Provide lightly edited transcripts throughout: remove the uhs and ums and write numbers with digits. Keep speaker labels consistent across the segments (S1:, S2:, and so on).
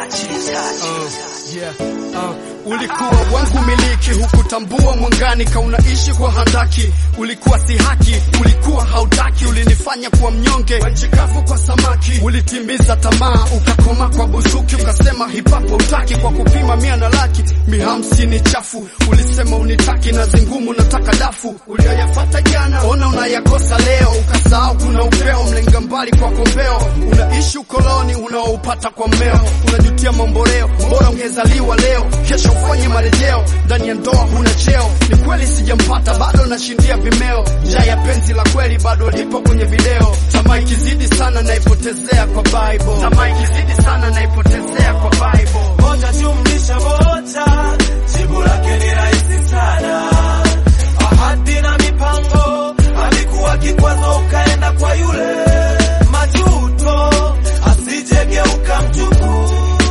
S1: Ulikuwa wangu miliki, hukutambua mwangani, kaunaishi kwa handaki. Ulikuwa si haki, ulikuwa hautaki, ulinifanya kuwa mnyonge, wanjikafu kwa samaki. Ulitimiza tamaa, ukakoma kwa buzuki, ukasema hip hop utaki, kwa kupima 100 na laki. 50 chafu, ulisema unitaki, na zingumu nataka dafu. Uliyoyafuata jana, ona unayakosa leo, ukasahau kuna upeo, mlenga mbali kwa kombeo. Unaishi ukoloni, unaoupata kwa mmeo, unajutia mamboleo, bora ungezaliwa leo, kesho ufanye marejeo. Ndani ya ndoa huna cheo, ni kweli sijampata, bado nashindia vimeo. Njaa ya penzi la kweli bado lipo kwenye video. Tamaa ikizidi sana naipotezea kwa Bible, tamaa ikizidi sana naipotezea kwa Bible.
S2: Moja jumlisha moja, jibu lake ni rahisi sana. Ahadi na mipango, alikuwa kikwazo ukaenda kwa yule. Majuto, asijegeuka mjukuu.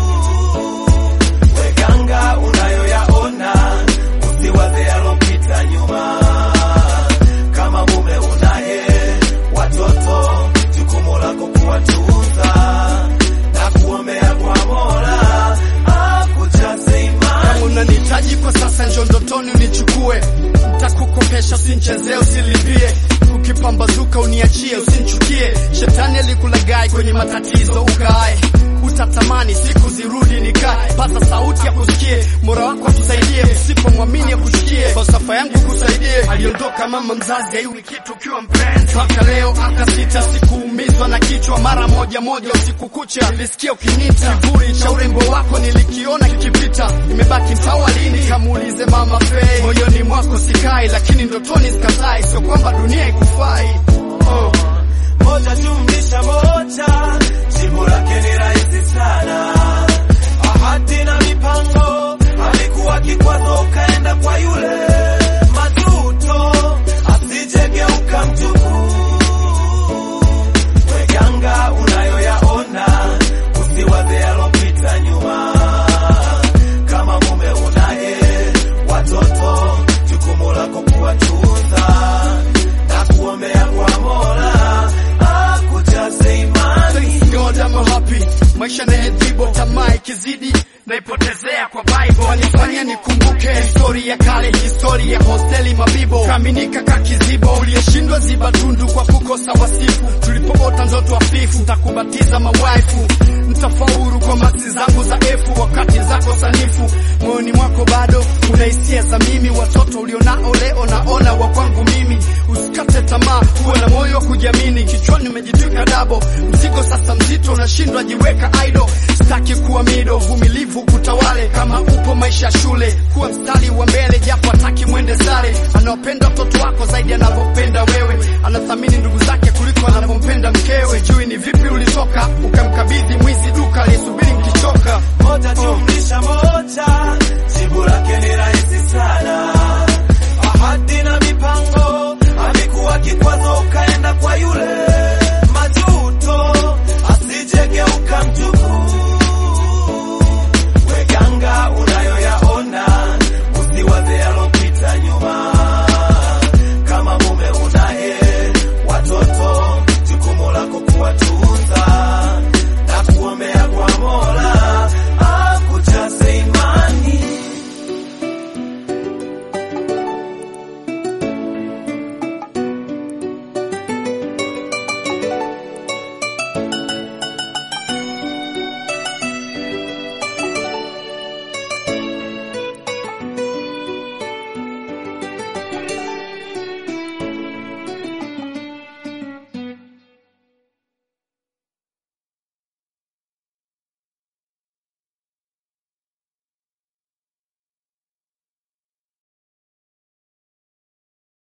S2: Weganga unayoyaona, usiwaze yalopita nyuma. Kama mume unaye watoto, jukumu lako kuwatunza na kuombea kwa Mola akujaze imani.
S1: Kama unanihitaji kwa sasa, njoo ndotoni unichukue, nitakukopesha usinchezee usilipie. Ukipambazuka uniachie usinchukie, shetani alikulagai kwenye matatizo ukae. Utatamani siku zirudi nikae, pata sauti ya kusikie, Mola wako atusaidie, usipomwamini akushikie, falsafa yangu kusaidie. Aliondoka mama mzazi, haiwi kitu ukiwa mpenzi, mpaka leo akasita. Sikuumizwa na kichwa mara moja usiku kucha, nilisikia ukinita. Kiburi cha urembo wako nilikiona kikipita, nimebaki mtawalini, kamuulize mama Fei. Moyoni mwako sikai, lakini ndotoni sikatai, sio kwamba dunia ikufai.
S2: Moja jumlisha moja, jibu lake ni rahisi sana. Ahadi na mipango, alikuwa kikwazo ukaenda kwa yule. Majuto, asijegeuka mjukuu. Weganga unayoyaona, usiwaze yalopita nyuma. Kama mume unaye watoto, jukumu lako kuwatunza na kuombea kwa Mola akujaze imani.
S1: God I'm happy, maisha na hedhibo, tamaa ikizidi naipotezea kwa Bible. Wanifanya nikumbuke historia ya kale, historia ya hosteli mabibo, kaminika kakizibo. Uliyeshindwa ziba tundu kwa kukosa wasifu, tulipoota ndoto hafifu. Nitakubatiza mawaifu, nitafaulu kwa masi zangu za efu, wakati zako sanifu. Moyoni mwako bado una hisia za mimi, watoto ulionao leo naona wa kwangu mimi. Usikate tamaa, uwe na moyo kujiamini, kichwani umejitwika dabo. Mzigo sasa mzito, unashindwa jiweka idol. Sitaki kuwa mido, vumilivu kutawale. Kama upo maisha shule, kuwa mstari wa mbele, japo hataki mwende sare. Anawapenda watoto wako zaidi anavyopenda wewe, anathamini ndugu zake kuliko anavyompenda mkewe. Sijui ni vipi ulitoka ukamkabidhi mwizi duka aliyesubiri mkichoka.
S2: Moja jumlisha moja, jibu lake ni